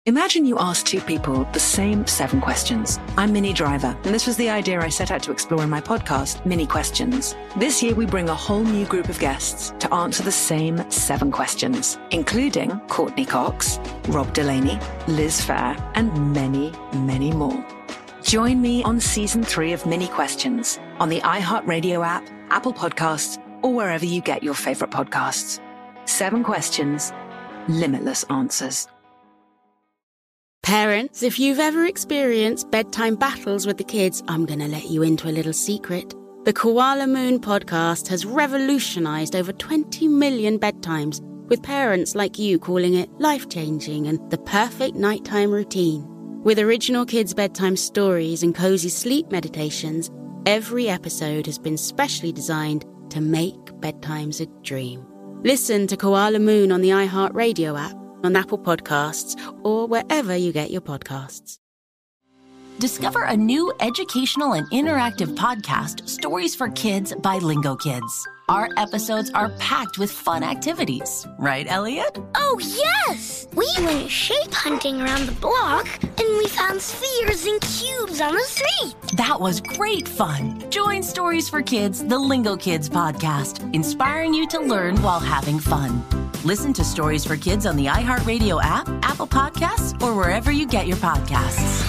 Imagine you ask two people the same 7 questions. I'm Minnie Driver, and this was the idea I set out to explore in my podcast, Mini Questions. This year, we bring a whole new group of guests to answer the same 7 questions, including Courtney Cox, Rob Delaney, Liz Phair, and many, many more. Join me on Season 3 of Mini Questions on the iHeartRadio app, Apple Podcasts, or wherever you get your favorite podcasts. 7 questions, limitless answers. Parents, if you've ever experienced bedtime battles with the kids, I'm going to let you into a little secret. The Koala Moon podcast has revolutionized over 20 million bedtimes, with parents like you calling it life-changing and the perfect nighttime routine. With original kids' bedtime stories and cozy sleep meditations, every episode has been specially designed to make bedtimes a dream. Listen to Koala Moon on the iHeartRadio app, on Apple Podcasts, or wherever you get your podcasts. Discover a new educational and interactive podcast, Stories for Kids by Lingo Kids. Our episodes are packed with fun activities. Right, Elliot? Oh, yes! We went shape hunting around the block, and we found spheres and cubes on the street. That was great fun. Join Stories for Kids, the Lingo Kids podcast, inspiring you to learn while having fun. Listen to Stories for Kids on the iHeartRadio app, Apple Podcasts, or wherever you get your podcasts.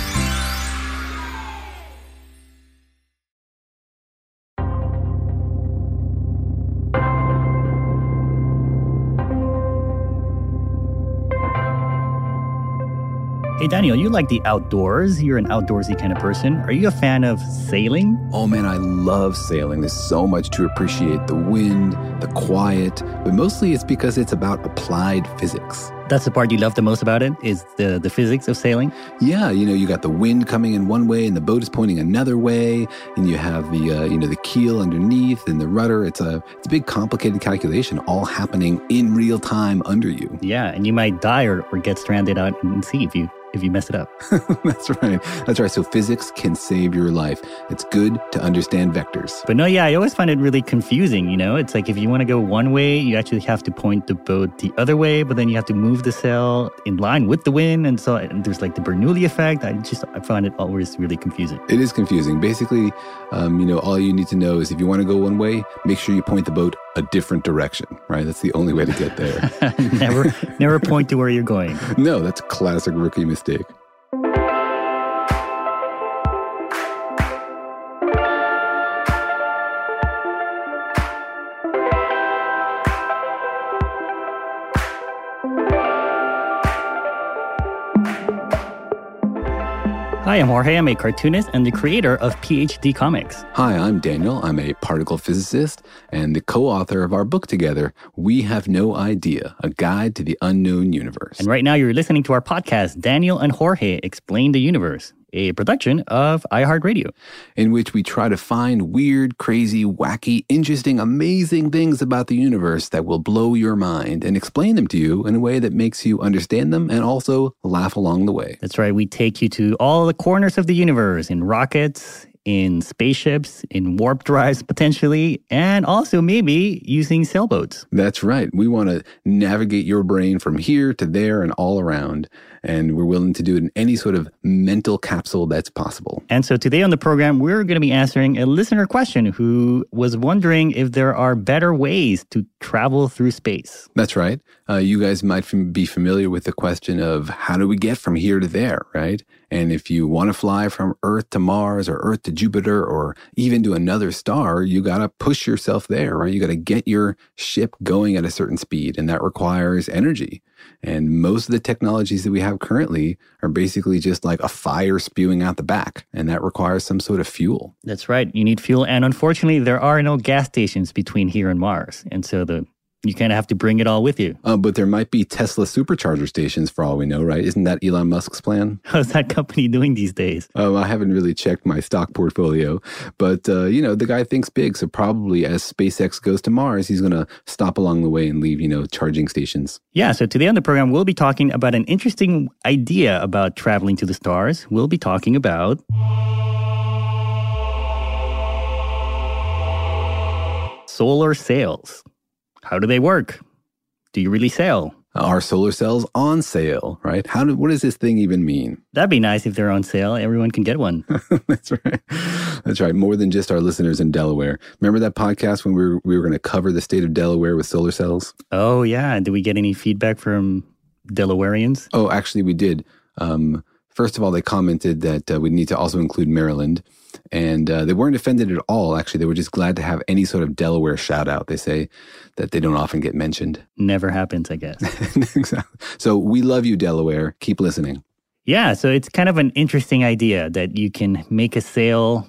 Hey, Daniel, you like the outdoors. You're an outdoorsy kind of person. Are you a fan of sailing? Oh, man, I love sailing. There's so much to appreciate. The wind, the quiet, but mostly it's because it's about applied physics. That's the part you love the most about it, is the physics of sailing? Yeah, you got the wind coming in one way and the boat is pointing another way, and you have the keel underneath and the rudder. It's a big complicated calculation all happening in real time under you. Yeah, and you might die or get stranded out in the sea if you mess it up. That's right. So physics can save your life. It's good to understand vectors. But no, yeah, I always find it really confusing, It's like if you want to go one way, you actually have to point the boat the other way, but then you have to move the sail in line with the wind. And there's like the Bernoulli effect. I find it always really confusing. It is confusing. Basically, all you need to know is if you want to go one way, make sure you point the boat a different direction, right? That's the only way to get there. Never point to where you're going. No, that's a classic rookie mistake. Hi, I'm Jorge. I'm a cartoonist and the creator of PhD Comics. Hi, I'm Daniel. I'm a particle physicist and the co-author of our book together, We Have No Idea, A Guide to the Unknown Universe. And right now you're listening to our podcast, Daniel and Jorge Explain the Universe, a production of iHeartRadio, in which we try to find weird, crazy, wacky, interesting, amazing things about the universe that will blow your mind and explain them to you in a way that makes you understand them and also laugh along the way. That's right. We take you to all the corners of the universe in rockets, in spaceships, in warp drives potentially, and also maybe using sailboats. That's right. We want to navigate your brain from here to there and all around. And we're willing to do it in any sort of mental capsule that's possible. And so today on the program, we're going to be answering a listener question who was wondering if there are better ways to travel through space. That's right. You guys might be familiar with the question of how do we get from here to there, right? And if you want to fly from Earth to Mars or Earth to Jupiter or even to another star, you got to push yourself there, right? You got to get your ship going at a certain speed, and that requires energy. And most of the technologies that we have currently are basically just like a fire spewing out the back, and that requires some sort of fuel. That's right. You need fuel, and unfortunately, there are no gas stations between here and Mars, and so you kind of have to bring it all with you. But there might be Tesla supercharger stations for all we know, right? Isn't that Elon Musk's plan? How's that company doing these days? I haven't really checked my stock portfolio, but, the guy thinks big. So probably as SpaceX goes to Mars, he's going to stop along the way and leave, charging stations. Yeah, so today on the program, we'll be talking about an interesting idea about traveling to the stars. We'll be talking about solar sails. How do they work? Do you really sail? Are solar cells on sale, right? What does this thing even mean? That'd be nice if they're on sale. Everyone can get one. That's right. That's right. More than just our listeners in Delaware. Remember that podcast when we were going to cover the state of Delaware with solar cells? Oh, yeah. Did we get any feedback from Delawareans? Oh, actually, we did. First of all, they commented that we need to also include Maryland. And they weren't offended at all, actually. They were just glad to have any sort of Delaware shout out. They say that they don't often get mentioned. Never happens, I guess. Exactly. So we love you, Delaware. Keep listening. Yeah, so it's kind of an interesting idea that you can make a sail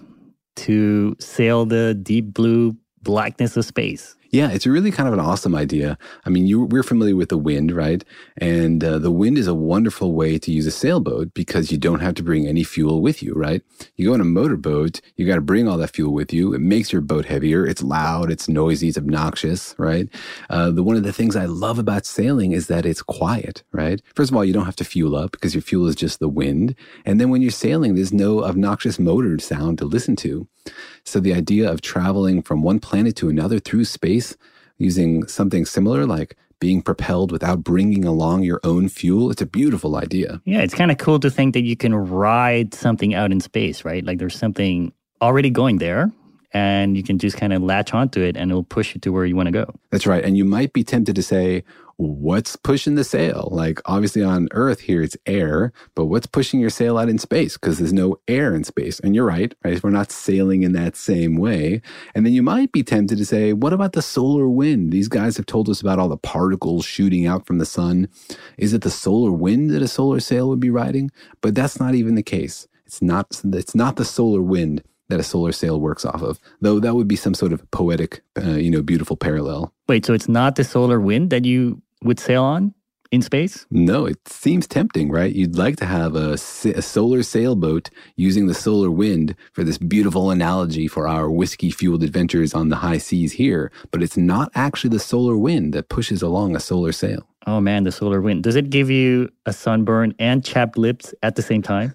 to sail the deep blue blackness of space. Yeah, it's really kind of an awesome idea. I mean, we're familiar with the wind, right? And the wind is a wonderful way to use a sailboat because you don't have to bring any fuel with you, right? You go on a motorboat, you got to bring all that fuel with you. It makes your boat heavier. It's loud, it's noisy, it's obnoxious, right? One of the things I love about sailing is that it's quiet, right? First of all, you don't have to fuel up because your fuel is just the wind. And then when you're sailing, there's no obnoxious motor sound to listen to. So the idea of traveling from one planet to another through space using something similar like being propelled without bringing along your own fuel, it's a beautiful idea. Yeah, it's kind of cool to think that you can ride something out in space, right? Like there's something already going there and you can just kind of latch onto it and it'll push you to where you want to go. That's right. And you might be tempted to say, what's pushing the sail? Like obviously on Earth here, it's air, but what's pushing your sail out in space? Because there's no air in space. And you're right? We're not sailing in that same way. And then you might be tempted to say, what about the solar wind? These guys have told us about all the particles shooting out from the sun. Is it the solar wind that a solar sail would be riding? But that's not even the case. It's not the solar wind that a solar sail works off of, though that would be some sort of poetic, beautiful parallel. Wait, so it's not the solar wind that you would sail on in space? No, it seems tempting, right? You'd like to have a solar sailboat using the solar wind for this beautiful analogy for our whiskey-fueled adventures on the high seas here, but it's not actually the solar wind that pushes along a solar sail. Oh man, the solar wind. Does it give you a sunburn and chapped lips at the same time?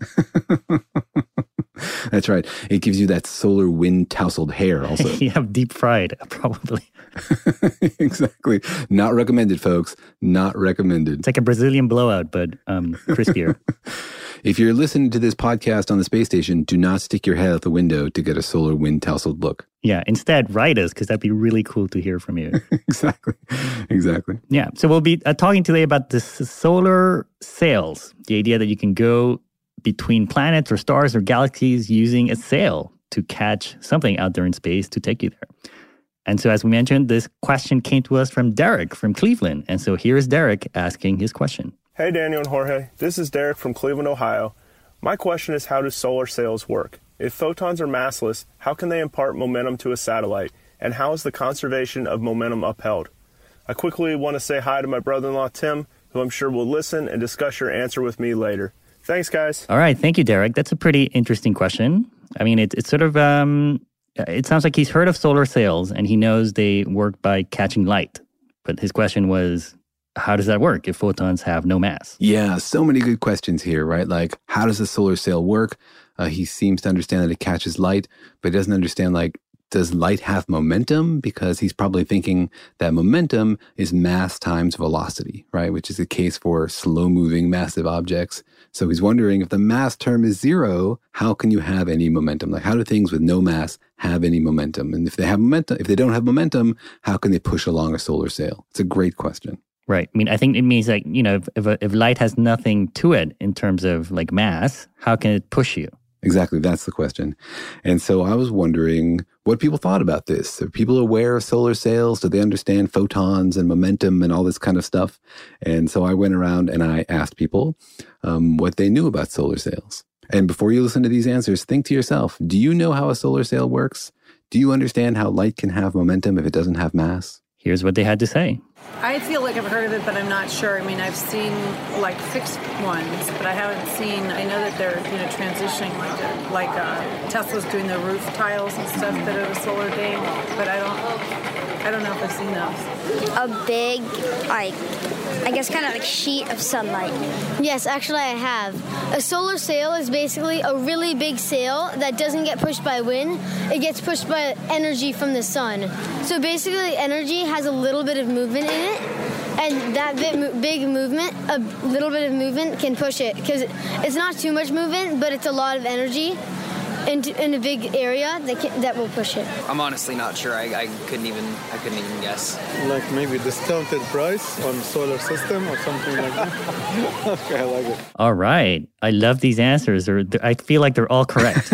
That's right. It gives you that solar wind tousled hair also. You have deep fried, probably. Exactly. Not recommended, folks. Not recommended. It's like a Brazilian blowout, but crispier. If you're listening to this podcast on the space station, do not stick your head out the window to get a solar wind tousled look. Yeah, instead, write us, because that'd be really cool to hear from you. Exactly. Yeah, so we'll be talking today about the solar sails, the idea that you can go between planets or stars or galaxies using a sail to catch something out there in space to take you there. And so as we mentioned, this question came to us from Derek from Cleveland. And so here's Derek asking his question. Hey, Daniel and Jorge. This is Derek from Cleveland, Ohio. My question is, how do solar sails work? If photons are massless, how can they impart momentum to a satellite? And how is the conservation of momentum upheld? I quickly want to say hi to my brother-in-law, Tim, who I'm sure will listen and discuss your answer with me later. Thanks, guys. All right. Thank you, Derek. That's a pretty interesting question. I mean, it's sort of, it sounds like he's heard of solar sails and he knows they work by catching light. But his question was, how does that work if photons have no mass? Yeah, so many good questions here, right? Like, how does a solar sail work? He seems to understand that it catches light, but he doesn't understand, like, does light have momentum? Because he's probably thinking that momentum is mass times velocity, right? Which is the case for slow-moving massive objects. So he's wondering if the mass term is zero, how can you have any momentum? Like, how do things with no mass have any momentum? And if they have momentum, if they don't have momentum, how can they push along a solar sail? It's a great question. Right. I mean, I think it means like, if light has nothing to it in terms of like mass, how can it push you? Exactly. That's the question. And so I was wondering what people thought about this. Are people aware of solar sails? Do they understand photons and momentum and all this kind of stuff? And so I went around and I asked people what they knew about solar sails. And before you listen to these answers, think to yourself, do you know how a solar sail works? Do you understand how light can have momentum if it doesn't have mass? Here's what they had to say. I feel like I've heard of it, but I'm not sure. I mean, I've seen like fixed ones, but I haven't seen. I know that they're transitioning like Tesla's doing the roof tiles and stuff that are the solar game, but I don't know if I've seen those. A big, I guess kind of like sheet of sunlight. Yes, actually I have. A solar sail is basically a really big sail that doesn't get pushed by wind. It gets pushed by energy from the sun. So basically energy has a little bit of movement in it, and that big movement, a little bit of movement can push it because it's not too much movement, but it's a lot of energy in a big area that will push it. I'm honestly not sure. I couldn't even guess. Like maybe discounted price on solar system or something like that. Okay, I like it. All right. I love these answers. I feel like they're all correct.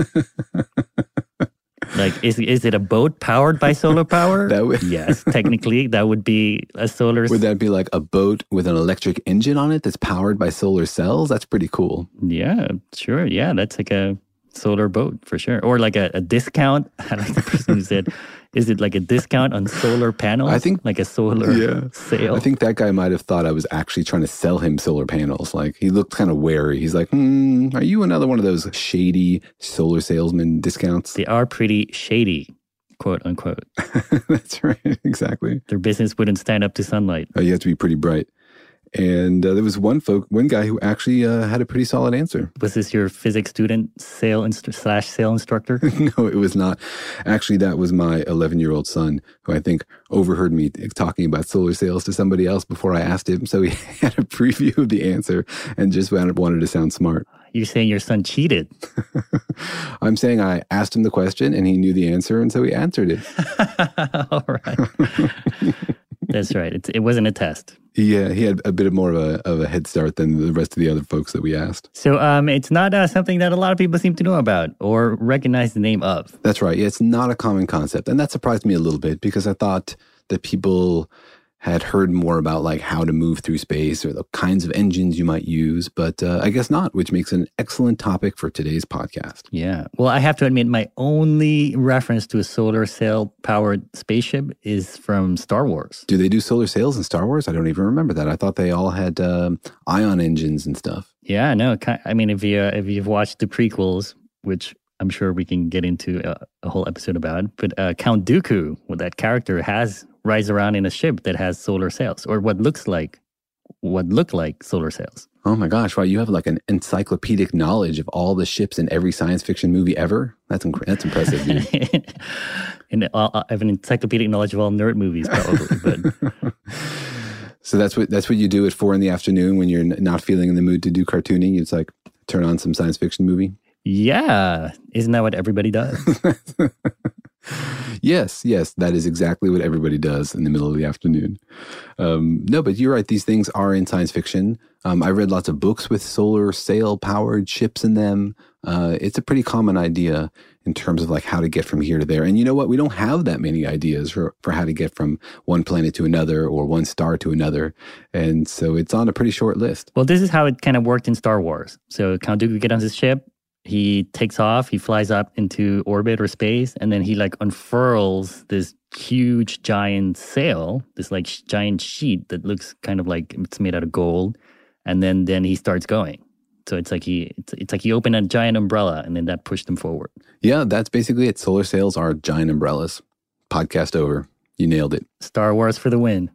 Like, is it a boat powered by solar power? Yes, technically, that would be a solar... Would that be like a boat with an electric engine on it that's powered by solar cells? That's pretty cool. Yeah, sure. Yeah, that's like a solar boat for sure. Or like a discount. I like the person who said, is it like a discount on solar panels? I think... Like a solar sale? I think that guy might have thought I was actually trying to sell him solar panels. Like, he looked kind of wary. He's like, are you another one of those shady solar salesman discounts? They are pretty shady, quote unquote. That's right. Exactly. Their business wouldn't stand up to sunlight. Oh, you have to be pretty bright. And there was one guy who actually had a pretty solid answer. Was this your physics student sale instructor? No, it was not. Actually, that was my 11-year-old son, who I think overheard me talking about solar sails to somebody else before I asked him. So he had a preview of the answer and just wanted to sound smart. You're saying your son cheated? I'm saying I asked him the question and he knew the answer, and so he answered it. All right. That's right. It wasn't a test. Yeah, he had a bit more of a head start than the rest of the other folks that we asked. So it's not something that a lot of people seem to know about or recognize the name of. That's right. Yeah, it's not a common concept. And that surprised me a little bit because I thought that people had heard more about like how to move through space or the kinds of engines you might use, but I guess not, which makes an excellent topic for today's podcast. Yeah. Well, I have to admit, my only reference to a solar sail-powered spaceship is from Star Wars. Do they do solar sails in Star Wars? I don't even remember that. I thought they all had ion engines and stuff. Yeah, no. I mean, if you've watched the prequels, which I'm sure we can get into a whole episode about, but Count Dooku, well, that character rides around in a ship that has solar sails, or what look like solar sails. Oh my gosh, wow, you have like an encyclopedic knowledge of all the ships in every science fiction movie ever? That's impressive, dude. And I have an encyclopedic knowledge of all nerd movies, probably. But so that's what you do at 4 p.m. when you're not feeling in the mood to do cartooning. It's like turn on some science fiction movie. Yeah, isn't that what everybody does? Yes, that is exactly what everybody does in the middle of the afternoon. No, but you're right. These things are in science fiction. I read lots of books with solar sail-powered ships in them. It's a pretty common idea in terms of like how to get from here to there. And you know what? We don't have that many ideas for how to get from one planet to another or one star to another. And so it's on a pretty short list. Well, this is how it kind of worked in Star Wars. So Count Dooku gets on his ship. He takes off, he flies up into orbit or space, and then he like unfurls this huge giant sail, this like giant sheet that looks kind of like it's made out of gold, and then he starts going. So it's like he opened a giant umbrella, and then that pushed him forward. Yeah, that's basically it. Solar sails are giant umbrellas. Podcast over. You nailed it. Star Wars for the win.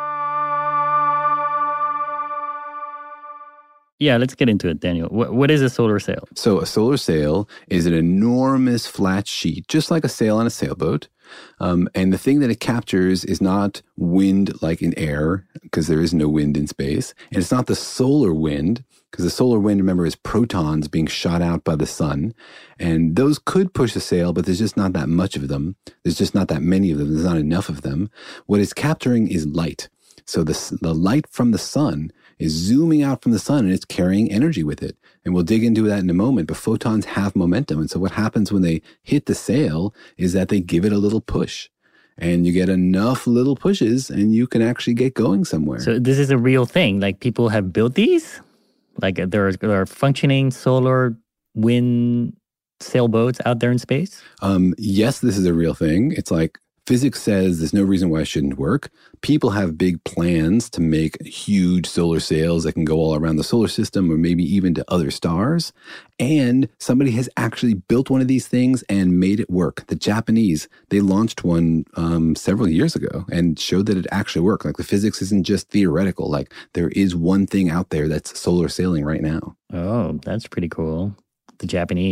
Yeah, let's get into it, Daniel. What is a solar sail? So a solar sail is an enormous flat sheet, just like a sail on a sailboat. And the thing that it captures is not wind like in air, because there is no wind in space. And it's not the solar wind, because the solar wind, remember, is protons being shot out by the sun. And those could push a sail, but there's just not that much of them. There's just not that many of them. There's not enough of them. What it's capturing is light. So the light from the sun is zooming out from the sun and it's carrying energy with it. And we'll dig into that in a moment, but photons have momentum. And so what happens when they hit the sail is that they give it a little push. And you get enough little pushes and you can actually get going somewhere. So this is a real thing. Like people have built these? Like there are functioning solar wind sailboats out there in space? Yes, this is a real thing. It's like physics says there's no reason why it shouldn't work. People have big plans to make huge solar sails that can go all around the solar system or maybe even to other stars. And somebody has actually built one of these things and made it work. The Japanese, they launched one several years ago and showed that it actually worked. Like the physics isn't just theoretical. Like there is one thing out there that's solar sailing right now. Oh, that's pretty cool. The Japanese.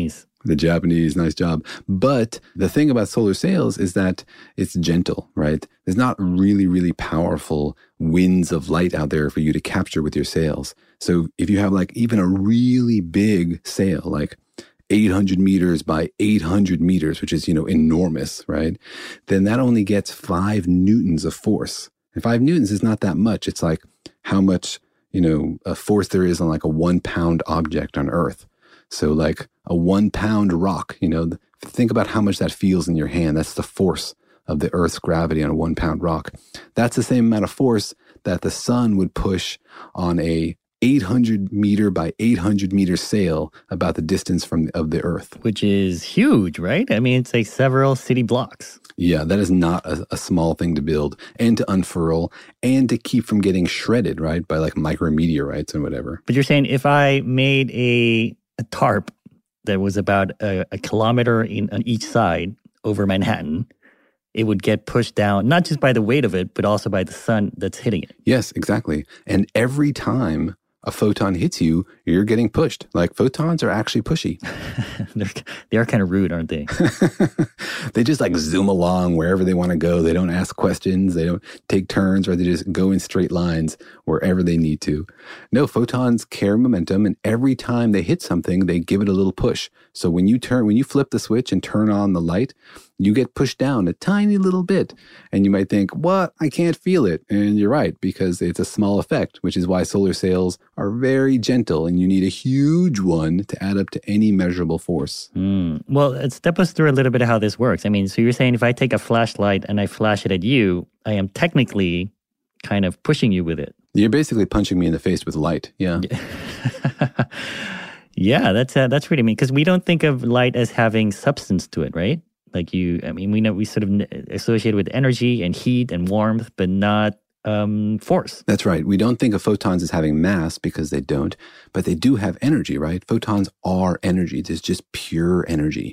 The Japanese, nice job. But the thing about solar sails is that it's gentle, right? There's not really, really powerful winds of light out there for you to capture with your sails. So if you have like even a really big sail, like 800 meters by 800 meters, which is, enormous, right? Then that only gets 5 newtons of force. And 5 newtons is not that much. It's like how much, a force there is on like a 1 pound object on Earth. So like a 1 pound rock, think about how much that feels in your hand. That's the force of the Earth's gravity on a 1 pound rock. That's the same amount of force that the sun would push on a 800 meter by 800 meter sail about the distance of the Earth. Which is huge, right? I mean, it's like several city blocks. Yeah, that is not a small thing to build and to unfurl and to keep from getting shredded, right? By like micrometeorites and whatever. But you're saying if I made a tarp that was about a kilometer on each side over Manhattan, it would get pushed down, not just by the weight of it, but also by the sun that's hitting it. Yes, exactly. And every time a photon hits you, you're getting pushed. Like photons are actually pushy. They are kind of rude, aren't they? They just like zoom along wherever they want to go. They don't ask questions. They don't take turns, or they just go in straight lines wherever they need to. No, photons carry momentum, and every time they hit something, they give it a little push. So when you flip the switch and turn on the light, you get pushed down a tiny little bit. And you might think, what? I can't feel it. And you're right, because it's a small effect, which is why solar sails are very gentle, and you need a huge one to add up to any measurable force. Well, step us through a little bit of how this works. I mean, so you're saying if I take a flashlight and I flash it at you, I am technically kind of pushing you with it. You're basically punching me in the face with light. Yeah. Yeah, that's really mean, because we don't think of light as having substance to it, right? Like we sort of associate it with energy and heat and warmth, but not force. That's right. We don't think of photons as having mass because they don't, but they do have energy, right? Photons are energy. It's just pure energy.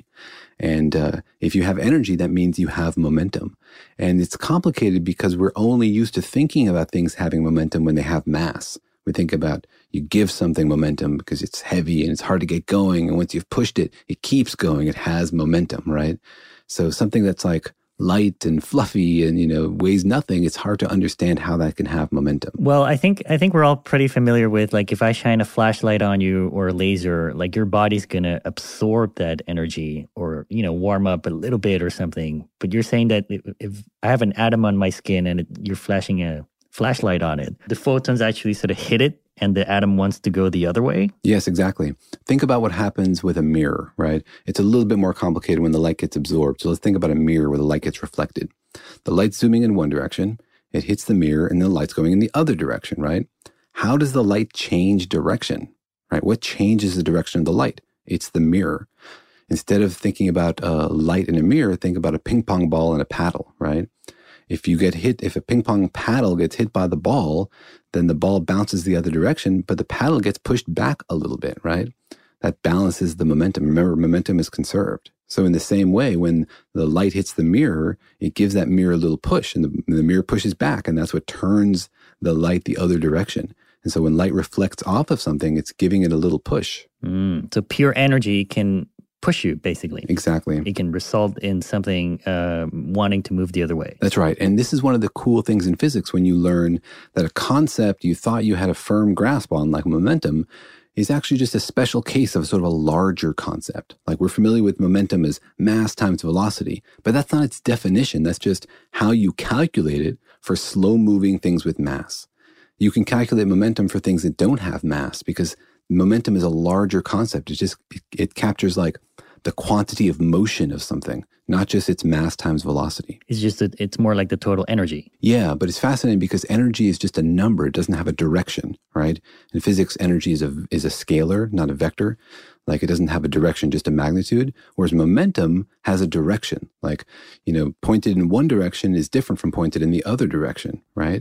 And if you have energy, that means you have momentum. And it's complicated because we're only used to thinking about things having momentum when they have mass. We think about you give something momentum because it's heavy and it's hard to get going. And once you've pushed it, it keeps going. It has momentum, right? So something that's like light and fluffy and, weighs nothing, it's hard to understand how that can have momentum. Well, I think we're all pretty familiar with, like, if I shine a flashlight on you or a laser, like your body's going to absorb that energy or, warm up a little bit or something. But you're saying that if I have an atom on my skin and you're flashing a flashlight on it, the photons actually sort of hit it and the atom wants to go the other way? Yes, exactly. Think about what happens with a mirror, right? It's a little bit more complicated when the light gets absorbed. So let's think about a mirror where the light gets reflected. The light's zooming in one direction, it hits the mirror, and the light's going in the other direction, right? How does the light change direction, right? What changes the direction of the light? It's the mirror. Instead of thinking about light in a mirror, think about a ping pong ball and a paddle, right? If a ping pong paddle gets hit by the ball, then the ball bounces the other direction, but the paddle gets pushed back a little bit, right? That balances the momentum. Remember, momentum is conserved. So in the same way, when the light hits the mirror, it gives that mirror a little push, and the mirror pushes back, and that's what turns the light the other direction. And so when light reflects off of something, it's giving it a little push. So pure energy can push you, basically. Exactly. It can result in something wanting to move the other way. That's right. And this is one of the cool things in physics when you learn that a concept you thought you had a firm grasp on, like momentum, is actually just a special case of sort of a larger concept. Like we're familiar with momentum as mass times velocity, but that's not its definition. That's just how you calculate it for slow-moving things with mass. You can calculate momentum for things that don't have mass because momentum is a larger concept. It captures like the quantity of motion of something, not just its mass times velocity. It's just that it's more like the total energy. Yeah, but it's fascinating because energy is just a number. It doesn't have a direction, right? In physics, energy is a scalar, not a vector. Like it doesn't have a direction, just a magnitude. Whereas momentum has a direction. Like, pointed in one direction is different from pointed in the other direction, right?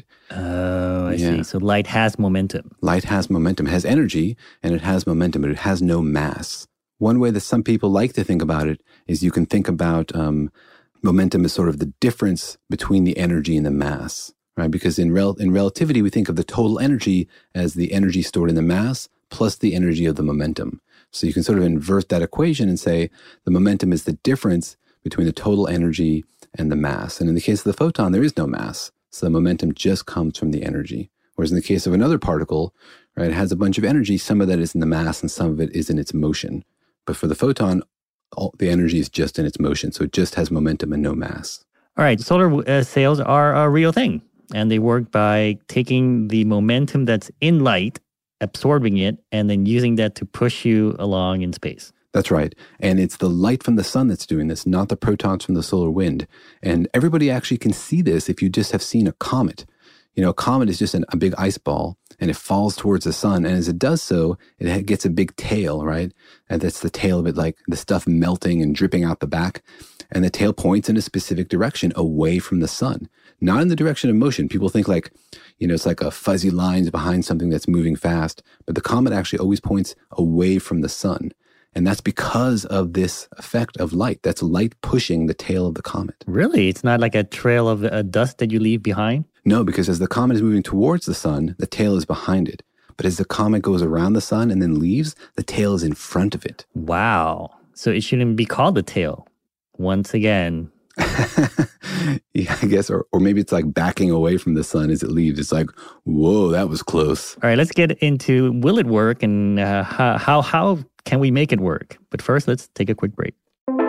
Oh, I see. So light has momentum. Light has momentum. It has energy and it has momentum, but it has no mass. One way that some people like to think about it is you can think about momentum as sort of the difference between the energy and the mass, right? Because in relativity, we think of the total energy as the energy stored in the mass plus the energy of the momentum. So you can sort of invert that equation and say the momentum is the difference between the total energy and the mass. And in the case of the photon, there is no mass. So the momentum just comes from the energy. Whereas in the case of another particle, right, it has a bunch of energy. Some of that is in the mass and some of it is in its motion. But for the photon, the energy is just in its motion. So it just has momentum and no mass. All right, solar sails are a real thing. And they work by taking the momentum that's in light, absorbing it, and then using that to push you along in space. That's right. And it's the light from the sun that's doing this, not the protons from the solar wind. And everybody actually can see this if you just have seen a comet. You know, a comet is just a big ice ball, and it falls towards the sun. And as it does so, it gets a big tail, right? And that's the tail of it, like the stuff melting and dripping out the back. And the tail points in a specific direction away from the sun, not in the direction of motion. People think like, you know, it's like a fuzzy lines behind something that's moving fast. But the comet actually always points away from the sun. And that's because of this effect of light. That's light pushing the tail of the comet. Really? It's not like a trail of dust that you leave behind? No, because as the comet is moving towards the sun, the tail is behind it. But as the comet goes around the sun and then leaves, the tail is in front of it. Wow. So it shouldn't be called a tail. Once again. Yeah, I guess. Or maybe it's like backing away from the sun as it leaves. It's like, whoa, that was close. All right, let's get into will it work and how can we make it work? But first, let's take a quick break.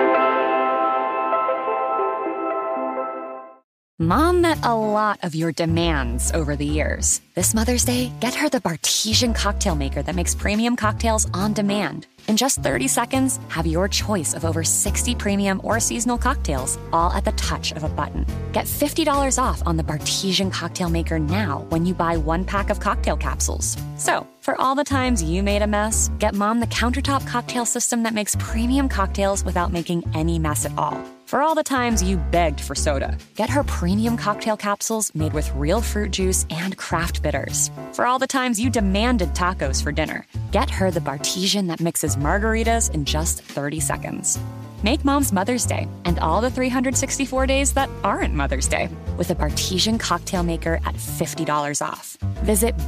Mom met a lot of your demands over the years. This Mother's Day, get her the Bartesian cocktail maker that makes premium cocktails on demand. In just 30 seconds, have your choice of over 60 premium or seasonal cocktails, all at the touch of a button. Get $50 off on the Bartesian cocktail maker now when you buy 1 pack of cocktail capsules. So, for all the times you made a mess, get Mom the countertop cocktail system that makes premium cocktails without making any mess at all. For all the times you begged for soda, get her premium cocktail capsules made with real fruit juice and craft bitters. For all the times you demanded tacos for dinner, get her the Bartesian that mixes margaritas in just 30 seconds. Make Mom's Mother's Day and all the 364 days that aren't Mother's Day with a Bartesian cocktail maker at $50 off. Visit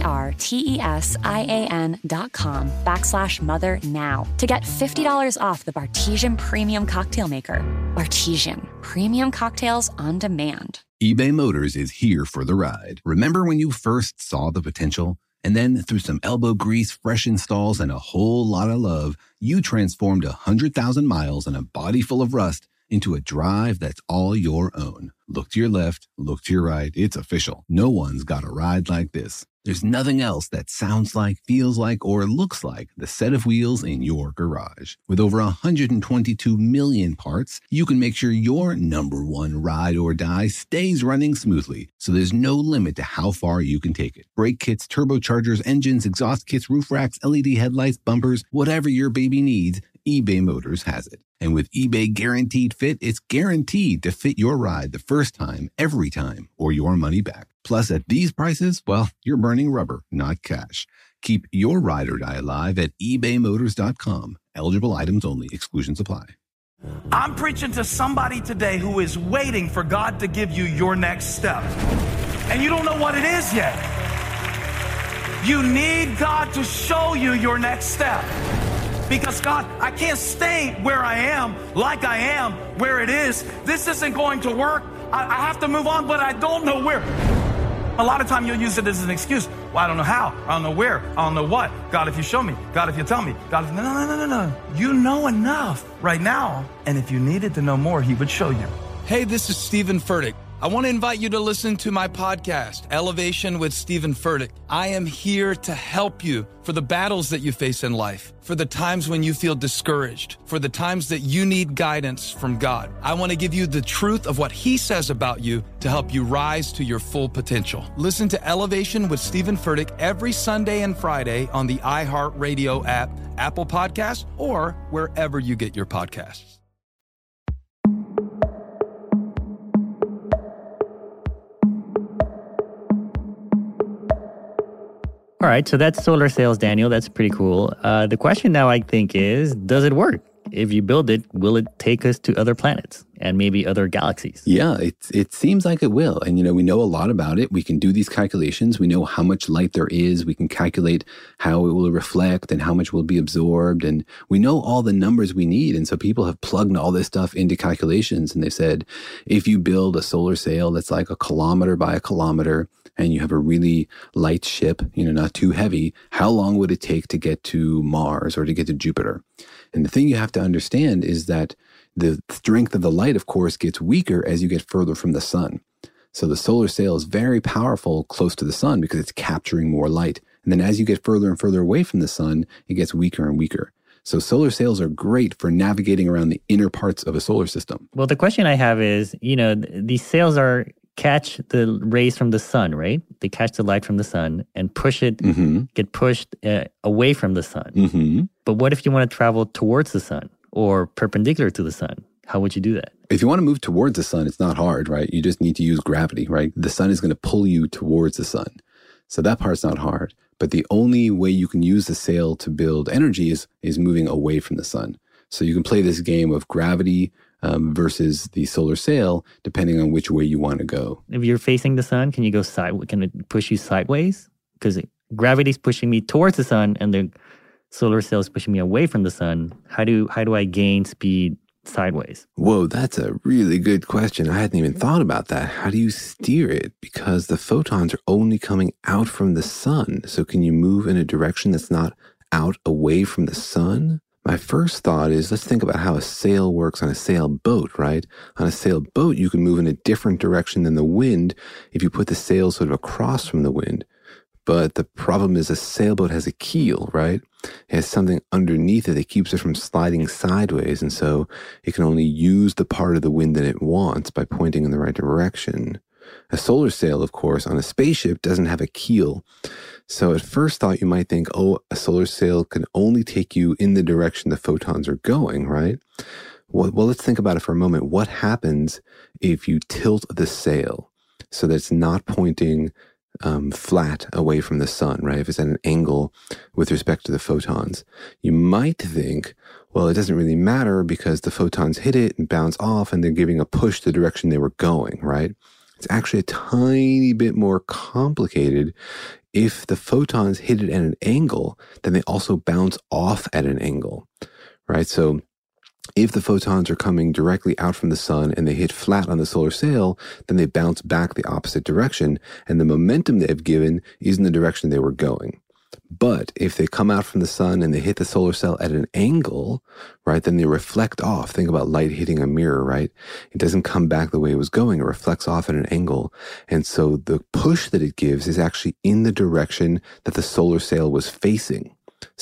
BARTESIAN.com/mother now to get $50 off the Bartesian Premium Cocktail Maker. Bartesian, premium cocktails on demand. eBay Motors is here for the ride. Remember when you first saw the potential? And then through some elbow grease, fresh installs, and a whole lot of love, you transformed 100,000 miles and a body full of rust into a drive that's all your own. Look to your left, look to your right. It's official. No one's got a ride like this. There's nothing else that sounds like, feels like, or looks like the set of wheels in your garage. With over 122 million parts, you can make sure your number one ride or die stays running smoothly, so there's no limit to how far you can take it. Brake kits, turbochargers, engines, exhaust kits, roof racks, LED headlights, bumpers, whatever your baby needs, eBay Motors has it. And with eBay Guaranteed Fit, it's guaranteed to fit your ride the first time, every time, or your money back. Plus, at these prices, well, you're burning rubber, not cash. Keep your ride or die alive at ebaymotors.com. Eligible items only. Exclusions apply. I'm preaching to somebody today who is waiting for God to give you your next step. And you don't know what it is yet. You need God to show you your next step. Because God, I can't stay where I am, like I am, where it is. This isn't going to work. I have to move on, but I don't know where. A lot of time you'll use it as an excuse. Well, I don't know how. I don't know where. I don't know what. God, if you show me. God, if you tell me. God, if... No. You know enough right now. And if you needed to know more, he would show you. Hey, this is Stephen Furtick. I want to invite you to listen to my podcast, Elevation with Stephen Furtick. I am here to help you for the battles that you face in life, for the times when you feel discouraged, for the times that you need guidance from God. I want to give you the truth of what he says about you to help you rise to your full potential. Listen to Elevation with Stephen Furtick every Sunday and Friday on the iHeartRadio app, Apple Podcasts, or wherever you get your podcasts. All right, so that's solar sails, Daniel. That's pretty cool. The question now, I think, is, does it work? If you build it, will it take us to other planets? and maybe other galaxies. Yeah, it seems like it will. And, we know a lot about it. We can do these calculations. We know how much light there is. We can calculate how it will reflect and how much will be absorbed. And we know all the numbers we need. And so people have plugged all this stuff into calculations. And they said, if you build a solar sail that's like 1 kilometer by 1 kilometer, and you have a really light ship, not too heavy, how long would it take to get to Mars or to get to Jupiter? And the thing you have to understand is that the strength of the light, of course, gets weaker as you get further from the sun. So the solar sail is very powerful close to the sun because it's capturing more light. And then as you get further and further away from the sun, it gets weaker and weaker. So solar sails are great for navigating around the inner parts of a solar system. Well, the question I have is, these sails catch the rays from the sun, right? They catch the light from the sun and push it, get pushed away from the sun. But what if you want to travel towards the sun or perpendicular to the sun? How would you do that? If you want to move towards the sun, it's not hard, right? You just need to use gravity, right? The sun is going to pull you towards the sun. So that part's not hard. But the only way you can use the sail to build energy is moving away from the sun. So you can play this game of gravity versus the solar sail, depending on which way you want to go. If you're facing the sun, can you go sideways? Can it push you sideways? Because gravity's pushing me towards the sun, and the solar sail is pushing me away from the sun. How do I gain speed sideways? Whoa, that's a really good question. I hadn't even thought about that. How do you steer it? Because the photons are only coming out from the sun. So can you move in a direction that's not out away from the sun? My first thought is, let's think about how a sail works on a sailboat, right? On a sailboat, you can move in a different direction than the wind if you put the sail sort of across from the wind. But the problem is a sailboat has a keel, right? It has something underneath it that keeps it from sliding sideways. And so it can only use the part of the wind that it wants by pointing in the right direction. A solar sail, of course, on a spaceship doesn't have a keel. So at first thought, you might think, a solar sail can only take you in the direction the photons are going, right? Well, let's think about it for a moment. What happens if you tilt the sail so that it's not pointing flat away from the sun, right? If it's at an angle with respect to the photons, you might think, well, it doesn't really matter because the photons hit it and bounce off and they're giving a push the direction they were going, right? It's actually a tiny bit more complicated. If the photons hit it at an angle, then they also bounce off at an angle, right? So if the photons are coming directly out from the sun and they hit flat on the solar sail, then they bounce back the opposite direction, and the momentum they've given is in the direction they were going. But if they come out from the sun and they hit the solar sail at an angle, right, then they reflect off. Think about light hitting a mirror, right? It doesn't come back the way it was going. It reflects off at an angle. And so the push that it gives is actually in the direction that the solar sail was facing.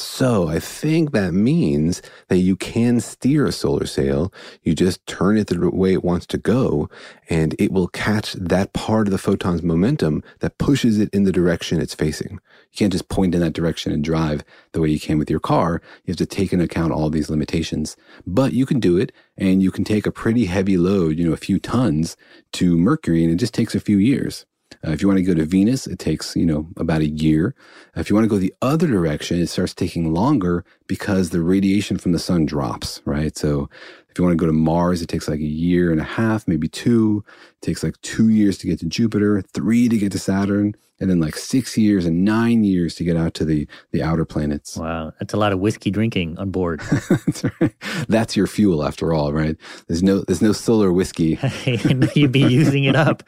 So I think that means that you can steer a solar sail. You just turn it the way it wants to go, and it will catch that part of the photon's momentum that pushes it in the direction it's facing. You can't just point in that direction and drive the way you can with your car. You have to take into account all these limitations. But you can do it, and you can take a pretty heavy load, a few tons to Mercury, and it just takes a few years. If you want to go to Venus, it takes, about a year. If you want to go the other direction, it starts taking longer because the radiation from the sun drops, right? So if you want to go to Mars, it takes like 1.5 years, maybe 2. It takes like 2 years to get to Jupiter, 3 to get to Saturn, and then like 6 years and 9 years to get out to the outer planets. Wow, that's a lot of whiskey drinking on board. That's right. That's your fuel after all, right? There's no solar whiskey. You'd be using it up.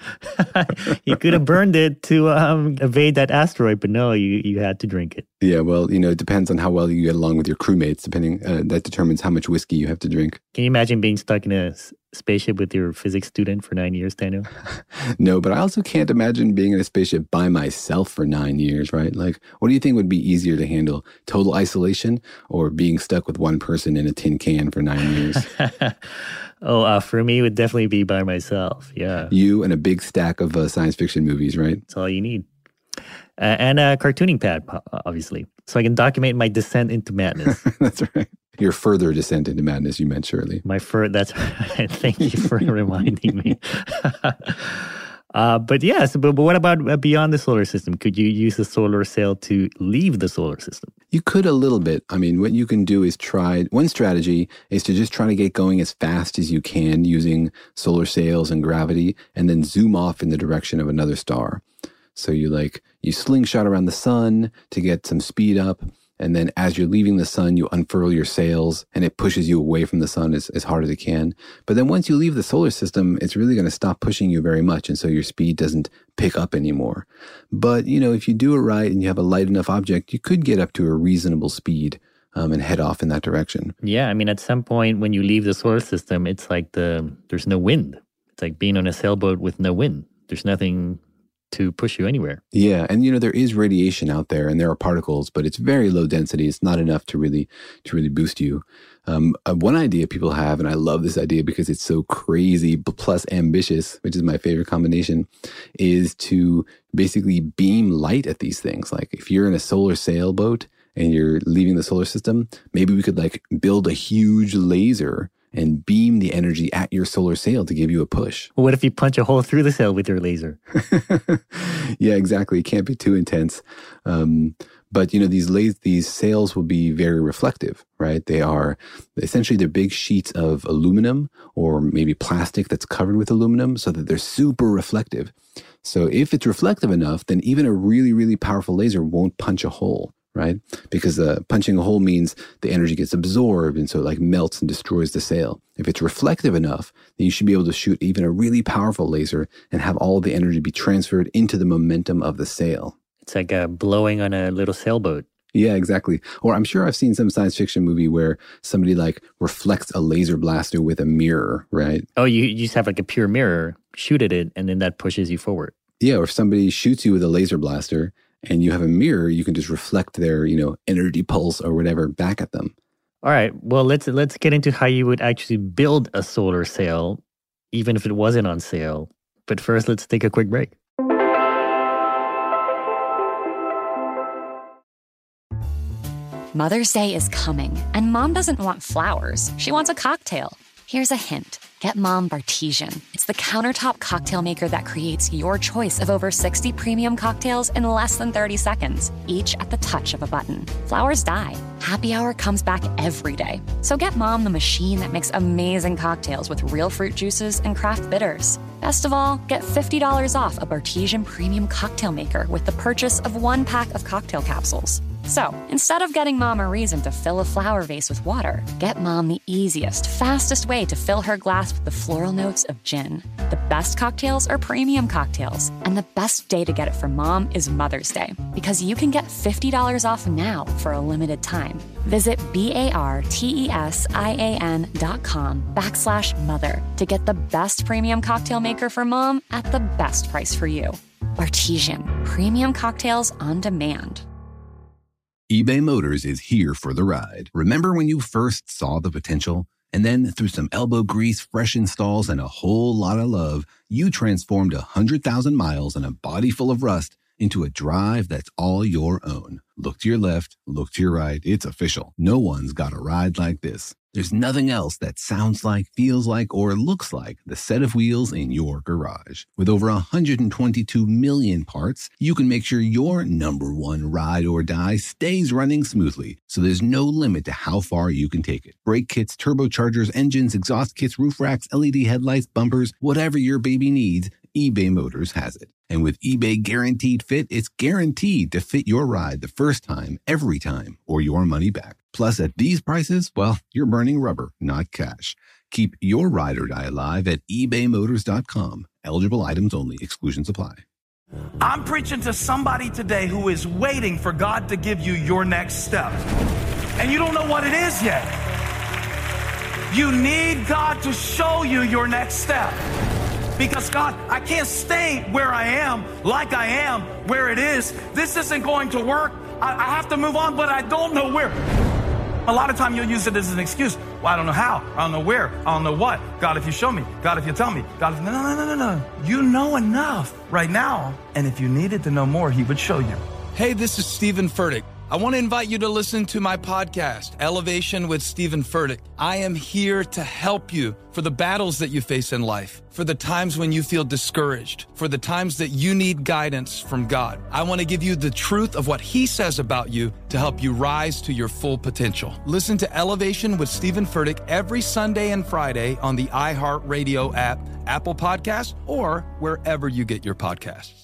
You could have burned it to evade that asteroid, but no, you had to drink it. Yeah, well, it depends on how well you get along with your crewmates. That determines how much whiskey you have to drink. Can you imagine being stuck in a spaceship with your physics student for 9 years, Daniel? No, but I also can't imagine being in a spaceship by myself for 9 years, right? Like, what do you think would be easier to handle? Total isolation or being stuck with one person in a tin can for 9 years? For me, it would definitely be by myself, yeah. You and a big stack of science fiction movies, right? That's all you need. And a cartooning pad, obviously, so I can document my descent into madness. That's right. Your further descent into madness, you meant, Shirley. That's right. Thank you for reminding me. But yes, but what about beyond the solar system? Could you use a solar sail to leave the solar system? You could a little bit. I mean, what you can do is one strategy is to just try to get going as fast as you can using solar sails and gravity, and then zoom off in the direction of another star. So you slingshot around the sun to get some speed up. And then as you're leaving the sun, you unfurl your sails and it pushes you away from the sun as hard as it can. But then once you leave the solar system, it's really going to stop pushing you very much. And so your speed doesn't pick up anymore. But, if you do it right and you have a light enough object, you could get up to a reasonable speed and head off in that direction. Yeah, I mean, at some point when you leave the solar system, it's like there's no wind. It's like being on a sailboat with no wind. There's nothing to push you anywhere. Yeah, and there is radiation out there and there are particles, but it's very low density. It's not enough to really boost you. One idea people have, and I love this idea because it's so crazy plus ambitious, which is my favorite combination, is to basically beam light at these things. Like if you're in a solar sailboat and you're leaving the solar system, maybe we could build a huge laser and beam the energy at your solar sail to give you a push. Well, what if you punch a hole through the sail with your laser? Yeah, exactly. It can't be too intense. But, these sails will be very reflective, right? They're big sheets of aluminum or maybe plastic that's covered with aluminum so that they're super reflective. So if it's reflective enough, then even a really, really powerful laser won't punch a hole. Right? Because punching a hole means the energy gets absorbed and so it melts and destroys the sail. If it's reflective enough, then you should be able to shoot even a really powerful laser and have all the energy be transferred into the momentum of the sail. It's like blowing on a little sailboat. Yeah, exactly. Or I'm sure I've seen some science fiction movie where somebody reflects a laser blaster with a mirror, right? Oh, you just have a pure mirror, shoot at it, and then that pushes you forward. Yeah, or if somebody shoots you with a laser blaster and you have a mirror, you can just reflect their, energy pulse or whatever back at them. All right. Well, let's get into how you would actually build a solar sail, even if it wasn't on sale. But first, let's take a quick break. Mother's Day is coming, and Mom doesn't want flowers. She wants a cocktail. Here's a hint. Get Mom Bartesian. It's the countertop cocktail maker that creates your choice of over 60 premium cocktails in less than 30 seconds, each at the touch of a button. Flowers die. Happy Hour comes back every day. So get Mom the machine that makes amazing cocktails with real fruit juices and craft bitters. Best of all, get $50 off a Bartesian premium cocktail maker with the purchase of 1 pack of cocktail capsules. So, instead of getting Mom a reason to fill a flower vase with water, get Mom the easiest, fastest way to fill her glass with the floral notes of gin. The best cocktails are premium cocktails, and the best day to get it for Mom is Mother's Day, because you can get $50 off now for a limited time. Visit BARTESIAN.com/mother to get the best premium cocktail maker for Mom at the best price for you. Bartesian, premium cocktails on demand. eBay Motors is here for the ride. Remember when you first saw the potential? And then through some elbow grease, fresh installs, and a whole lot of love, you transformed 100,000 miles and a body full of rust into a drive that's all your own. Look to your left, look to your right. It's official. No one's got a ride like this. There's nothing else that sounds like, feels like, or looks like the set of wheels in your garage. With over 122 million parts, you can make sure your number one ride or die stays running smoothly, so there's no limit to how far you can take it. Brake kits, turbochargers, engines, exhaust kits, roof racks, LED headlights, bumpers, whatever your baby needs, eBay Motors has it. And with eBay Guaranteed Fit, it's guaranteed to fit your ride the first time, every time, or your money back. Plus, at these prices, well, you're burning rubber, not cash. Keep your ride or die alive at ebaymotors.com. Eligible items only. Exclusions apply. I'm preaching to somebody today who is waiting for God to give you your next step. And you don't know what it is yet. You need God to show you your next step. Because God, I can't stay where I am, like I am, where it is. This isn't going to work. I have to move on, but I don't know where. A lot of time you'll use it as an excuse. Well, I don't know how. I don't know where. I don't know what. God, if you show me. God, if you tell me. God, if... No. You know enough right now. And if you needed to know more, he would show you. Hey, this is Stephen Furtick. I want to invite you to listen to my podcast, Elevation with Stephen Furtick. I am here to help you for the battles that you face in life, for the times when you feel discouraged, for the times that you need guidance from God. I want to give you the truth of what He says about you to help you rise to your full potential. Listen to Elevation with Stephen Furtick every Sunday and Friday on the iHeartRadio app, Apple Podcasts, or wherever you get your podcasts.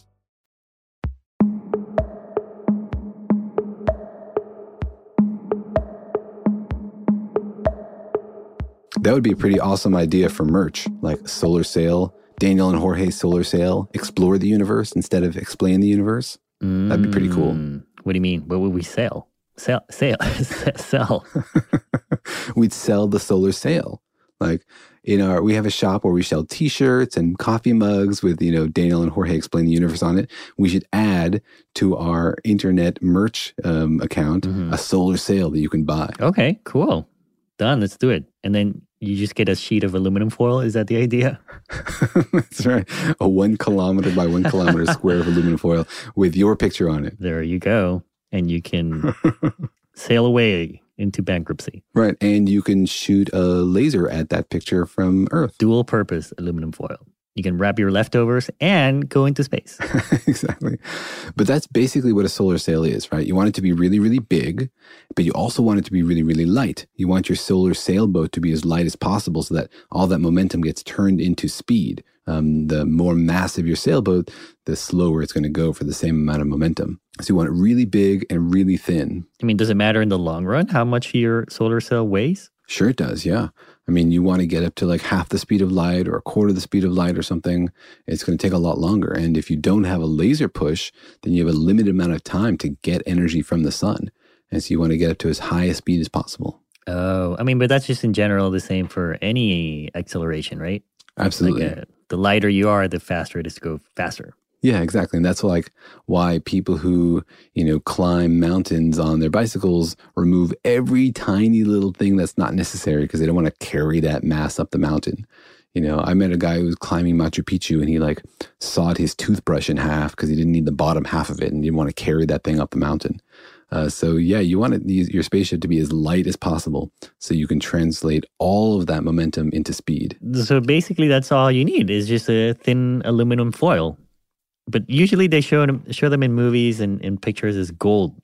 That would be a pretty awesome idea for merch, like Solar Sail, Daniel and Jorge Solar Sail, explore the universe instead of explain the universe. That'd be pretty cool. What do you mean? What would we sell? Sell. We'd sell the Solar Sail. Like we have a shop where we sell t-shirts and coffee mugs with, Daniel and Jorge explain the universe on it. We should add to our internet merch account a Solar Sail that you can buy. Okay, cool. Done. Let's do it. And then you just get a sheet of aluminum foil. Is that the idea? That's right. A 1 kilometer by 1 kilometer square of aluminum foil with your picture on it. There you go. And you can sail away into bankruptcy. Right. And you can shoot a laser at that picture from Earth. Dual purpose aluminum foil. You can wrap your leftovers and go into space. Exactly. But that's basically what a solar sail is, right? You want it to be really, really big, but you also want it to be really, really light. You want your solar sailboat to be as light as possible so that all that momentum gets turned into speed. The more massive your sailboat, the slower it's going to go for the same amount of momentum. So you want it really big and really thin. I mean, does it matter in the long run how much your solar sail weighs? Sure it does, yeah. I mean, you want to get up to like half the speed of light or a quarter of the speed of light or something. It's going to take a lot longer. And if you don't have a laser push, then you have a limited amount of time to get energy from the sun. And so you want to get up to as high a speed as possible. Oh, I mean, but that's just in general the same for any acceleration, right? Absolutely. Like the lighter you are, the faster it is to go faster. Yeah, exactly. And that's like why people who, climb mountains on their bicycles remove every tiny little thing that's not necessary because they don't want to carry that mass up the mountain. I met a guy who was climbing Machu Picchu and he sawed his toothbrush in half because he didn't need the bottom half of it and didn't want to carry that thing up the mountain. So yeah, you want your spaceship to be as light as possible so you can translate all of that momentum into speed. So basically that's all you need is just a thin aluminum foil. But usually they show them in movies and in pictures as gold.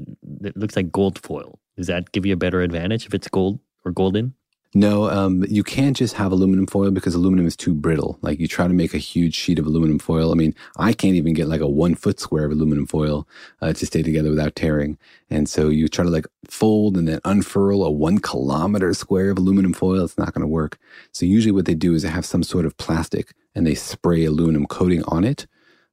It looks like gold foil. Does that give you a better advantage if it's gold or golden? No, you can't just have aluminum foil because aluminum is too brittle. Like you try to make a huge sheet of aluminum foil. I mean, I can't even get like a 1 foot square of aluminum foil to stay together without tearing. And so you try to fold and then unfurl a 1 kilometer square of aluminum foil. It's not going to work. So usually what they do is they have some sort of plastic and they spray aluminum coating on it.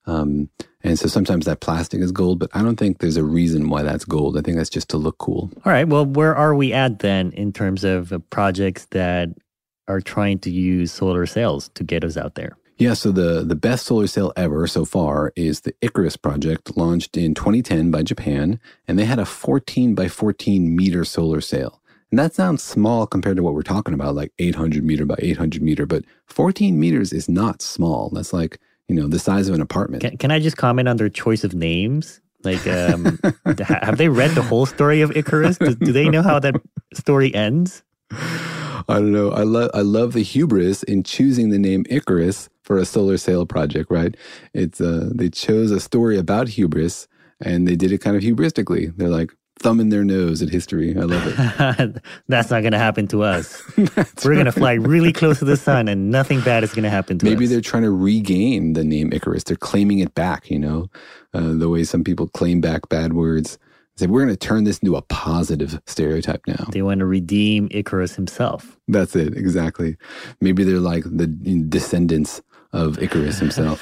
And so sometimes that plastic is gold, but I don't think there's a reason why that's gold. I think that's just to look cool. All right. Well, where are we at then in terms of projects that are trying to use solar sails to get us out there? Yeah, so the best solar sail ever so far is the Icarus project, launched in 2010 by Japan, and they had a 14 by 14 meter solar sail. And that sounds small compared to what we're talking about, like 800 meter by 800 meter, but 14 meters is not small. That's like, the size of an apartment. Can I just comment on their choice of names? Like, have they read the whole story of Icarus? Do they know how that story ends? I don't know. I love the hubris in choosing the name Icarus for a solar sail project, right? It's they chose a story about hubris and they did it kind of hubristically. They're like thumbing their nose at history. I love it. That's not going to happen to us. We're going to fly really close to the sun and nothing bad is going to happen to us. Maybe they're trying to regain the name Icarus. They're claiming it back, the way some people claim back bad words. Say, we're going to turn this into a positive stereotype now. They want to redeem Icarus himself. That's it, exactly. Maybe they're like the descendants of Icarus himself.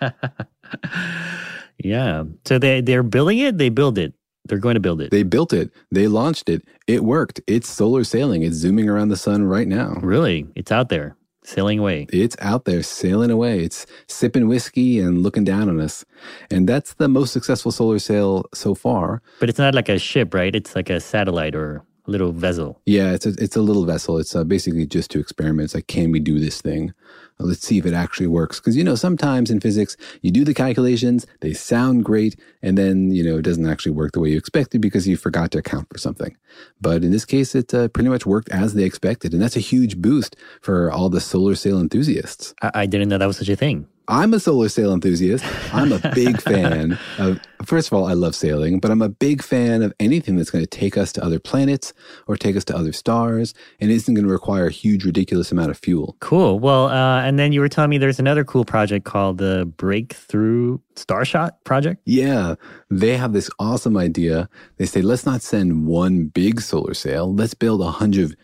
Yeah. So they're building it, they build it. They're going to build it. They built it. They launched it. It worked. It's solar sailing. It's zooming around the sun right now. Really? It's out there, sailing away. It's out there, sailing away. It's sipping whiskey and looking down on us. And that's the most successful solar sail so far. But it's not like a ship, right? It's like a satellite or a little vessel. Yeah, it's a little vessel. It's basically just to experiment. It's like, can we do this thing? let's see if it actually works. Because, sometimes in physics, you do the calculations, they sound great, and then, it doesn't actually work the way you expected because you forgot to account for something. But in this case, it pretty much worked as they expected. And that's a huge boost for all the solar sail enthusiasts. I didn't know that was such a thing. I'm a solar sail enthusiast. I'm a big fan of, first of all, I love sailing, but I'm a big fan of anything that's going to take us to other planets or take us to other stars and isn't going to require a huge, ridiculous amount of fuel. Cool. Well, and then you were telling me there's another cool project called the Breakthrough Starshot Project. Yeah, they have this awesome idea. They say, let's not send one big solar sail. Let's build 1,000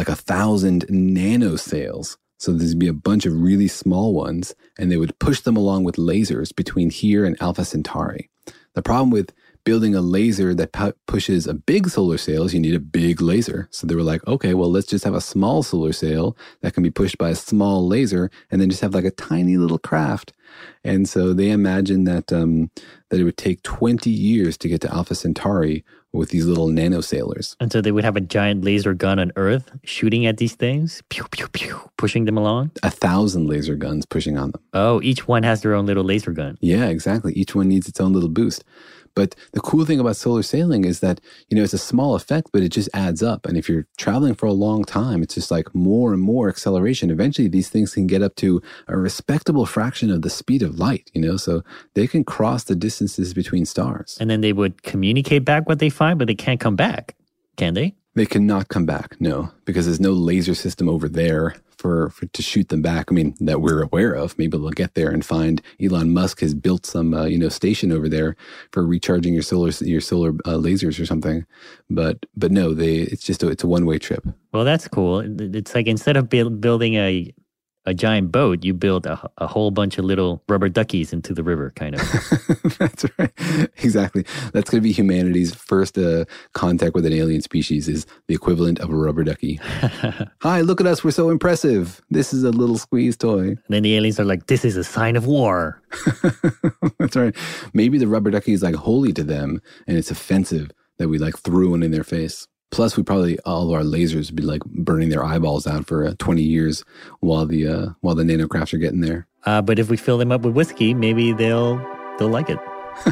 nano sails. So there'd be a bunch of really small ones, and they would push them along with lasers between here and Alpha Centauri. The problem with building a laser that pushes a big solar sail is you need a big laser. So they were like, okay, well, let's just have a small solar sail that can be pushed by a small laser, and then just have like a tiny little craft. And so they imagined that it would take 20 years to get to Alpha Centauri with these little nano sailors. And so they would have a giant laser gun on Earth shooting at these things, pew, pew, pew, pushing them along? 1,000 laser guns pushing on them. Oh, each one has their own little laser gun. Yeah, exactly. Each one needs its own little boost. But the cool thing about solar sailing is that, it's a small effect, but it just adds up. And if you're traveling for a long time, it's just like more and more acceleration. Eventually, these things can get up to a respectable fraction of the speed of light, so they can cross the distances between stars. And then they would communicate back what they find, but they can't come back, can they? They cannot come back, no, because there's no laser system over there for to shoot them back. I mean, that we're aware of. Maybe they'll get there and find Elon Musk has built some, station over there for recharging your solar lasers or something. But no, it's a one-way trip. Well, that's cool. It's like instead of building a giant boat, you build a whole bunch of little rubber duckies into the river, kind of. That's right. Exactly. That's going to be humanity's first contact with an alien species is the equivalent of a rubber ducky. Hi, look at us. We're so impressive. This is a little squeeze toy. And then the aliens are like, this is a sign of war. That's right. Maybe the rubber ducky is like holy to them and it's offensive that we like threw one in their face. Plus, all of our lasers would be like burning their eyeballs out for 20 years while the nanocrafts are getting there. But if we fill them up with whiskey, maybe they'll like it.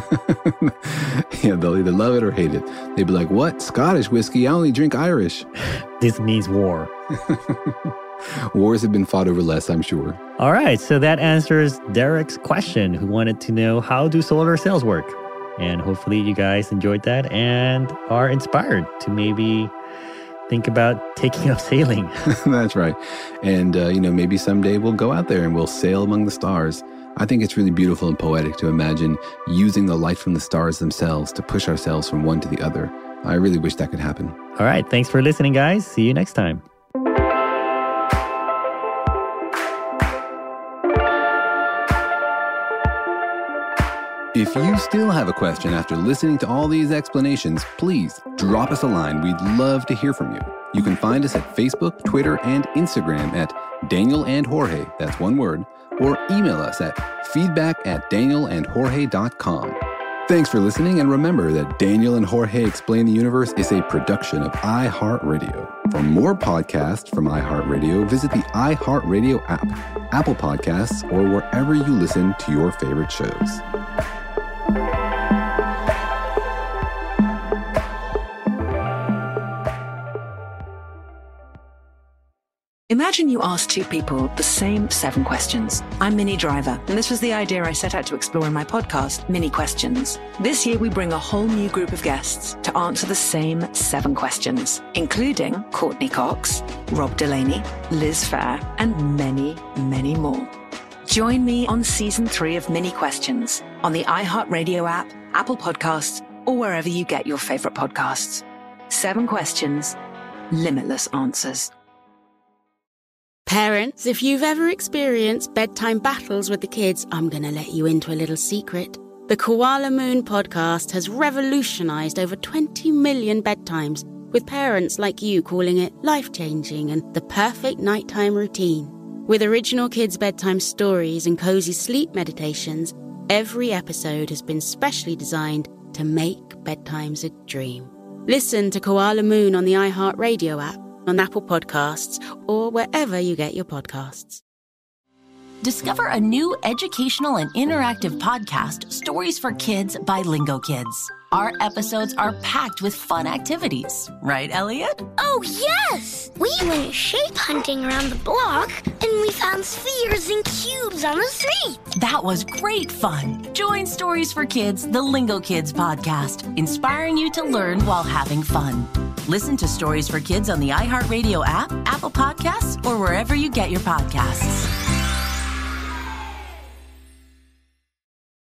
Yeah, they'll either love it or hate it. They'd be like, what? Scottish whiskey? I only drink Irish. This means war. Wars have been fought over less, I'm sure. All right, so that answers Derek's question, who wanted to know, how do solar sails work? And hopefully you guys enjoyed that and are inspired to maybe think about taking up sailing. That's right. And, maybe someday we'll go out there and we'll sail among the stars. I think it's really beautiful and poetic to imagine using the light from the stars themselves to push ourselves from one to the other. I really wish that could happen. All right. Thanks for listening, guys. See you next time. If you still have a question after listening to all these explanations, please drop us a line. We'd love to hear from you. You can find us at Facebook, Twitter, and Instagram at Daniel and Jorge, that's one word, or email us at feedback@danielandjorge.com. Thanks for listening, and remember that Daniel and Jorge Explain the Universe is a production of iHeartRadio. For more podcasts from iHeartRadio, visit the iHeartRadio app, Apple Podcasts, or wherever you listen to your favorite shows. Imagine you ask two people the same 7 questions. I'm Minnie Driver, and this was the idea I set out to explore in my podcast, Mini Questions. This year, we bring a whole new group of guests to answer the same 7 questions, including Courtney Cox, Rob Delaney, Liz Phair, and many, many more. Join me on Season 3 of Mini Questions on the iHeartRadio app, Apple Podcasts, or wherever you get your favorite podcasts. 7 questions, limitless answers. Parents, if you've ever experienced bedtime battles with the kids, I'm going to let you into a little secret. The Koala Moon podcast has revolutionized over 20 million bedtimes, with parents like you calling it life-changing and the perfect nighttime routine. With original kids' bedtime stories and cozy sleep meditations, every episode has been specially designed to make bedtimes a dream. Listen to Koala Moon on the iHeartRadio app, on Apple Podcasts, or wherever you get your podcasts. Discover a new educational and interactive podcast, Stories for Kids by Lingo Kids. Our episodes are packed with fun activities. Right, Elliot? Oh, yes! We went shape hunting around the block, and we found spheres and cubes on the street. That was great fun. Join Stories for Kids, the Lingo Kids podcast, inspiring you to learn while having fun. Listen to Stories for Kids on the iHeartRadio app, Apple Podcasts, or wherever you get your podcasts.